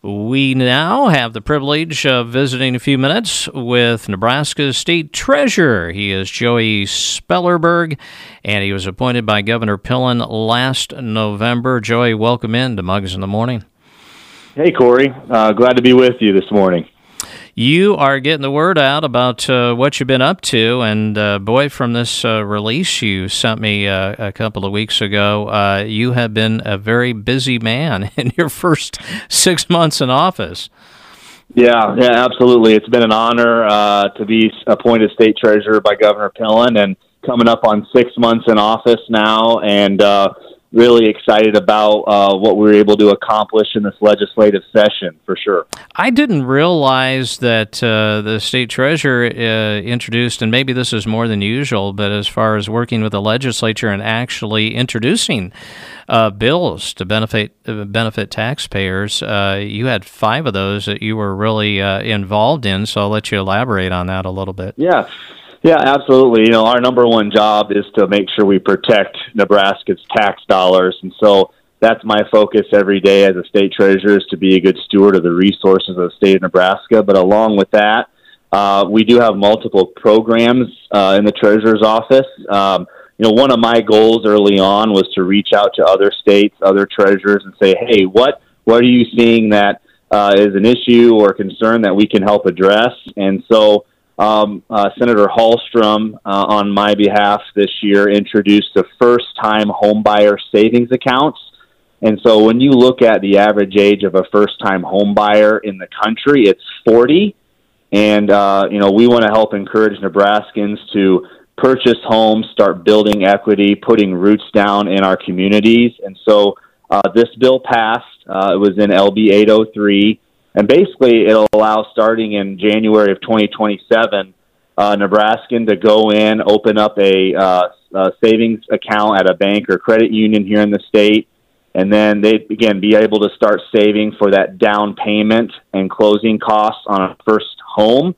We now have the privilege of visiting a few minutes with Nebraska's state treasurer. He is Joey Spellerberg, and he was appointed by Governor Pillen last November. Joey, welcome in to Mugs in the Morning. Hey, Corey. Glad to be with you this morning. You are getting the word out about what you've been up to, and boy, from this release you sent me a couple of weeks ago, you have been a very busy man in your first 6 months in office. Yeah, absolutely. It's been an honor to be appointed state treasurer by Governor Pillen, and coming up on 6 months in office now, and really excited about what we were able to accomplish in this legislative session, for sure. I didn't realize that the state treasurer introduced, and maybe this is more than usual, but as far as working with the legislature and actually introducing bills to benefit taxpayers, you had 5 of those that you were really involved in, so I'll let you elaborate on that a little bit. Yeah, absolutely. Our number one job is to make sure we protect Nebraska's tax dollars. And so that's my focus every day as a state treasurer, is to be a good steward of the resources of the state of Nebraska. But along with that, we do have multiple programs in the treasurer's office. One of my goals early on was to reach out to other states, other treasurers, and say, hey, what are you seeing that is an issue or concern that we can help address? And so Senator Hallstrom, on my behalf this year, introduced the first-time homebuyer savings accounts. And so when you look at the average age of a first-time homebuyer in the country, it's 40. And, we want to help encourage Nebraskans to purchase homes, start building equity, putting roots down in our communities. And so this bill passed. It was in LB 803. And basically, it'll allow, starting in January of 2027, Nebraskan to go in, open up a savings account at a bank or credit union here in the state, and then they, again, be able to start saving for that down payment and closing costs on a first home.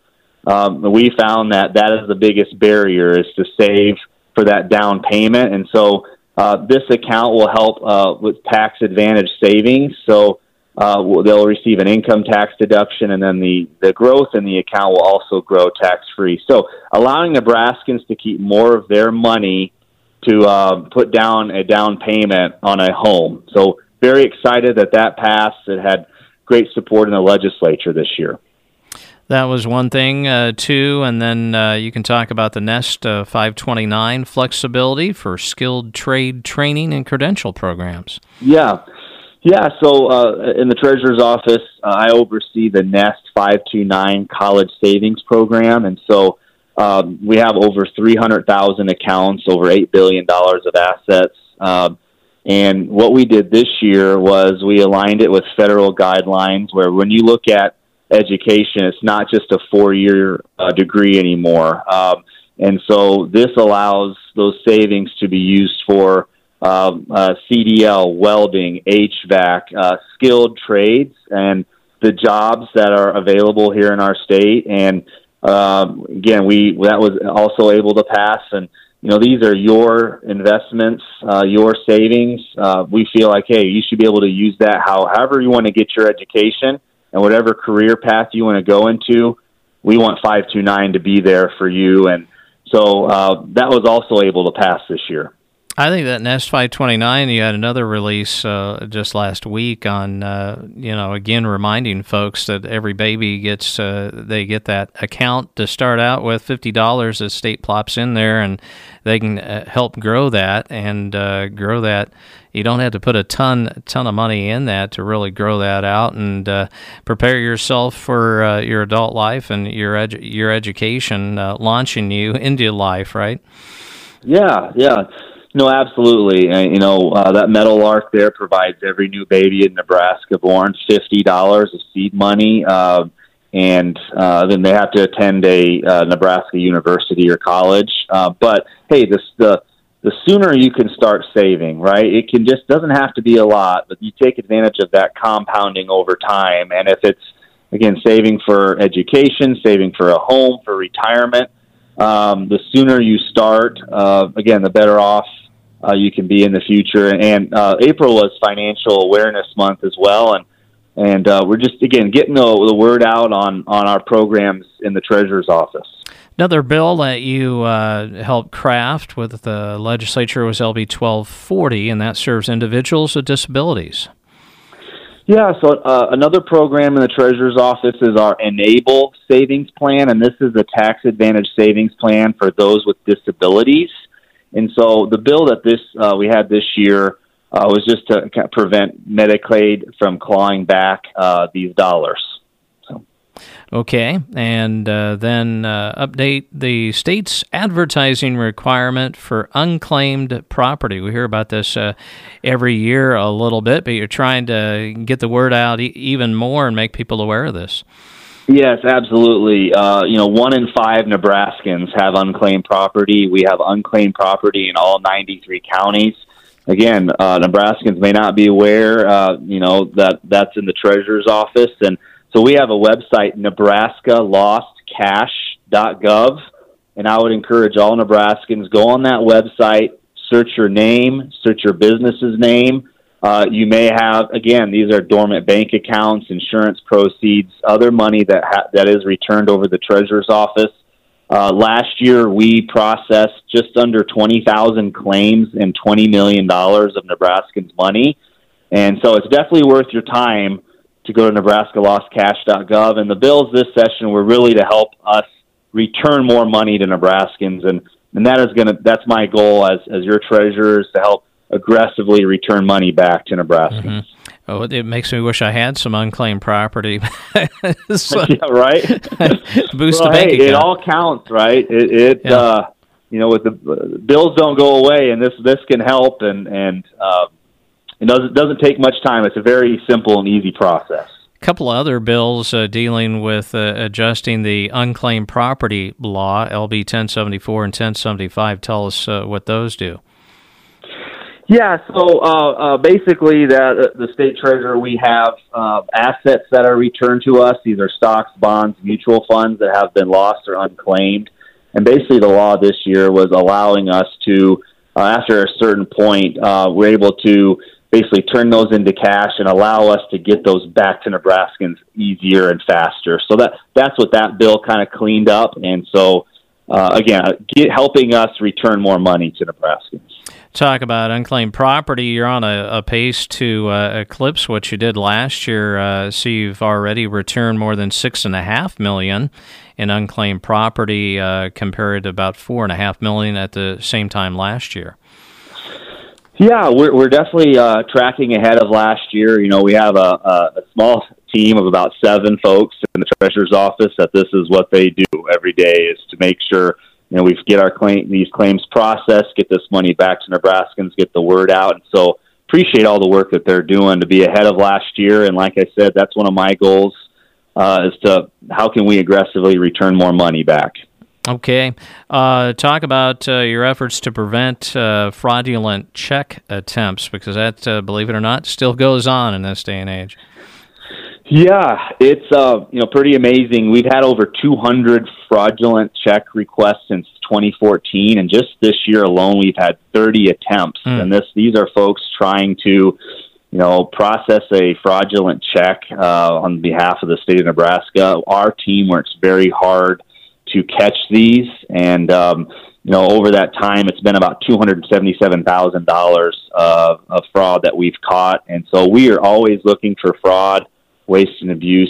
We found that is the biggest barrier, is to save for that down payment. And so this account will help with tax advantage savings. So they'll receive an income tax deduction, and then the growth in the account will also grow tax-free. So allowing Nebraskans to keep more of their money to put down a down payment on a home. So very excited that passed. It had great support in the legislature this year. That was one thing, too, and then you can talk about the Nest 529 flexibility for skilled trade training and credential programs. Yeah, so in the treasurer's office, I oversee the Nest 529 college savings program, and so we have over 300,000 accounts, over $8 billion of assets, and what we did this year was we aligned it with federal guidelines, where when you look at education, it's not just a 4-year degree anymore, and so this allows those savings to be used for CDL, welding, HVAC, skilled trades, and the jobs that are available here in our state. And again, that was also able to pass. And these are your investments, your savings. We feel like, hey, you should be able to use that however you want to get your education, and whatever career path you want to go into. We want 529 to be there for you. And so that was also able to pass this year. I think that Nest 529, you had another release just last week on, again, reminding folks that every baby gets, they get that account to start out with, $50 the state plops in there, and they can help grow that and grow that. You don't have to put a ton of money in that to really grow that out and prepare yourself for your adult life and your education, launching you into life, right? Yeah. No, absolutely. That Meadowlark there provides every new baby in Nebraska born $50 of seed money, and then they have to attend a Nebraska university or college. But hey, the sooner you can start saving, right? It doesn't have to be a lot, but you take advantage of that compounding over time. And if it's, again, saving for education, saving for a home, for retirement, the sooner you start, again, the better off you can be in the future. And April was Financial Awareness Month as well, and And we're just, again, getting the word out on our programs in the Treasurer's office. Another bill that you helped craft with the legislature was LB 1240, and that serves individuals with disabilities. Yeah, so another program in the Treasurer's office is our Enable Savings Plan, and this is a tax advantage savings plan for those with disabilities. And so the bill that we had this year was just to prevent Medicaid from clawing back these dollars. Okay, and then update the state's advertising requirement for unclaimed property. We hear about this every year a little bit, but you're trying to get the word out even more and make people aware of this. Yes, absolutely. 1 in 5 Nebraskans have unclaimed property. We have unclaimed property in all 93 counties. Again, Nebraskans may not be aware, that that's in the Treasurer's office. And so we have a website, NebraskaLostCash.gov, and I would encourage all Nebraskans, go on that website, search your name, search your business's name. You may have, again, these are dormant bank accounts, insurance proceeds, other money that is returned over the Treasurer's office. Last year, we processed just under 20,000 claims and $20 million of Nebraskans' money. And so it's definitely worth your time to go to NebraskaLostCash.gov. And the bills this session were really to help us return more money to Nebraskans. And that's my goal as your treasurer, is to help aggressively return money back to Nebraskans. Mm-hmm. Oh, it makes me wish I had some unclaimed property. So, yeah, right? Boost the bank account. It all counts, right? With the bills don't go away, and this can help, and it doesn't take much time. It's a very simple and easy process. A couple of other bills dealing with adjusting the unclaimed property law, LB 1074 and 1075. Tell us what those do. Yeah, so basically the state treasurer, we have assets that are returned to us. These are stocks, bonds, mutual funds that have been lost or unclaimed. And basically the law this year was allowing us to, after a certain point, we're able to basically turn those into cash and allow us to get those back to Nebraskans easier and faster. So that's what that bill kind of cleaned up. And so, helping us return more money to Nebraskans. Talk about unclaimed property. You're on a pace to eclipse what you did last year. So you've already returned more than $6.5 million in unclaimed property, compared to about $4.5 million at the same time last year. Yeah, we're definitely tracking ahead of last year. We have a small team of about 7 folks in the Treasurer's office that this is what they do every day, is to make sure we get these claims processed, get this money back to Nebraskans, get the word out. And so appreciate all the work that they're doing to be ahead of last year. And like I said, that's one of my goals, is to how can we aggressively return more money back. Okay. Talk about your efforts to prevent fraudulent check attempts, because that, believe it or not, still goes on in this day and age. Yeah, it's pretty amazing. We've had over 200 fraudulent check requests since 2014, and just this year alone, we've had 30 attempts. And these are folks trying to, process a fraudulent check on behalf of the state of Nebraska. Our team works very hard to catch these, and over that time, it's been about $277,000 of fraud that we've caught, and so we are always looking for fraud, waste, and abuse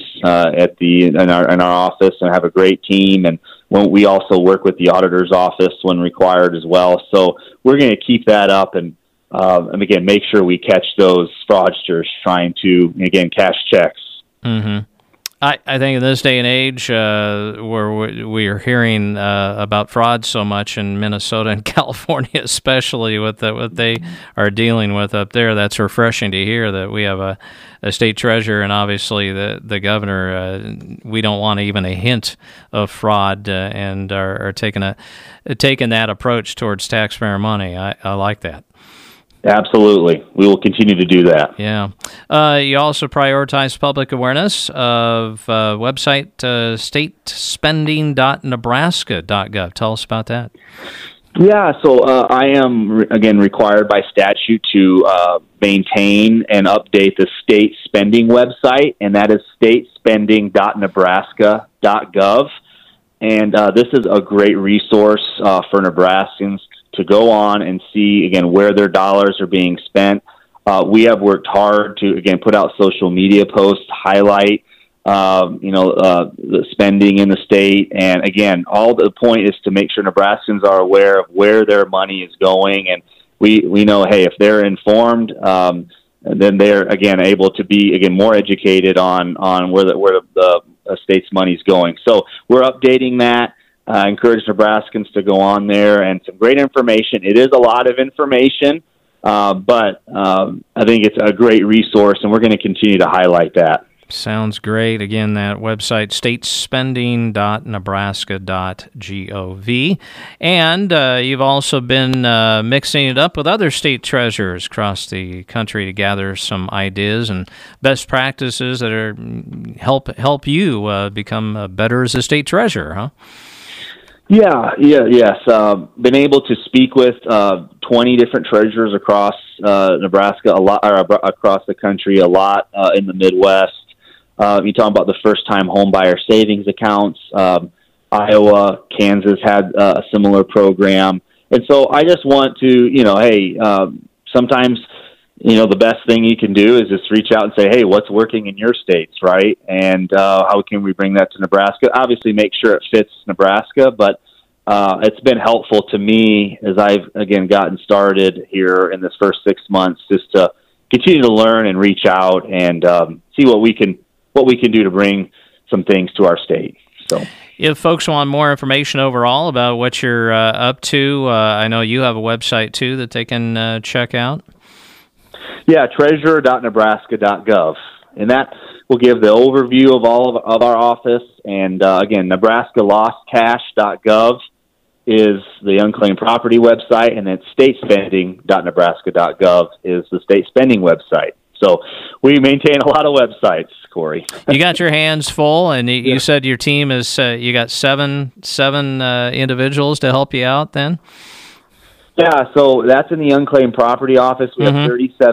in our office, and have a great team. And when we also work with the auditor's office when required as well. So we're going to keep that up and again make sure we catch those fraudsters trying to cash checks. Mm-hmm. I think in this day and age, where we are hearing about fraud so much in Minnesota and California, especially with what they are dealing with up there, that's refreshing to hear that we have a state treasurer and obviously the governor. We don't want even a hint of fraud, and are taking that approach towards taxpayer money. I like that. Absolutely. We will continue to do that. Yeah. You also prioritize public awareness of website statespending.nebraska.gov. Tell us about that. Yeah, so I am, again, required by statute to maintain and update the state spending website, and that is statespending.nebraska.gov. And this is a great resource for Nebraskans to go on and see, again, where their dollars are being spent. We have worked hard to, again, put out social media posts, highlight the spending in the state. And again, all the point is to make sure Nebraskans are aware of where their money is going. And we know, hey, if they're informed, then they're, again, able to be, again, more educated on where the state's money is going. So we're updating that. I encourage Nebraskans to go on there, and some great information. It is a lot of information, but I think it's a great resource, and we're going to continue to highlight that. Sounds great. Again, that website, statespending.nebraska.gov. And you've also been mixing it up with other state treasurers across the country to gather some ideas and best practices that are help you become better as a state treasurer, huh? Yes. Been able to speak with 20 different treasurers across Nebraska, a lot, or across the country, a lot in the Midwest. You talk about the first-time home buyer savings accounts. Iowa, Kansas had a similar program. And so I just want to, sometimes, the best thing you can do is just reach out and say, hey, what's working in your states, right? And how can we bring that to Nebraska? Obviously, make sure it fits Nebraska, but it's been helpful to me as I've, again, gotten started here in this first 6 months, just to continue to learn and reach out and see what we can do to bring some things to our state. So, if folks want more information overall about what you're up to, I know you have a website too that they can check out. Yeah, treasurer.nebraska.gov, and that will give the overview of all of our office. And again, nebraskalostcash.gov is the unclaimed property website, and then statespending.nebraska.gov is the state spending website. So we maintain a lot of websites, Corey. You got your hands full, and you said your team is you got seven individuals to help you out then? Yeah, so that's in the unclaimed property office. We have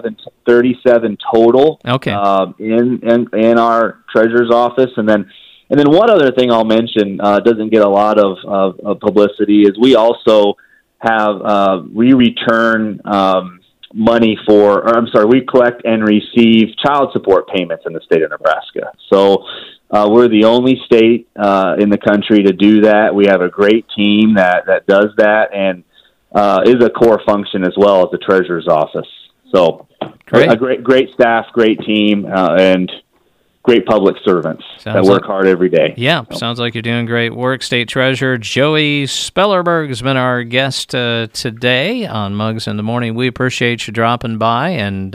37 total. Okay. In our treasurer's office, and then one other thing I'll mention doesn't get a lot of publicity is we also have we return money we collect and receive child support payments in the state of Nebraska. So we're the only state in the country to do that. We have a great team that does that, and is a core function as well as the treasurer's office. So a great staff, great team, and great public servants that work hard every day. Yeah, sounds like you're doing great work. State Treasurer Joey Spellerberg has been our guest today on Mugs in the Morning. We appreciate you dropping by, and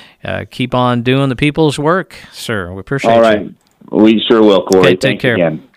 keep on doing the people's work, sir. We appreciate you. All right. We sure will, Corey. Okay, take care. Again.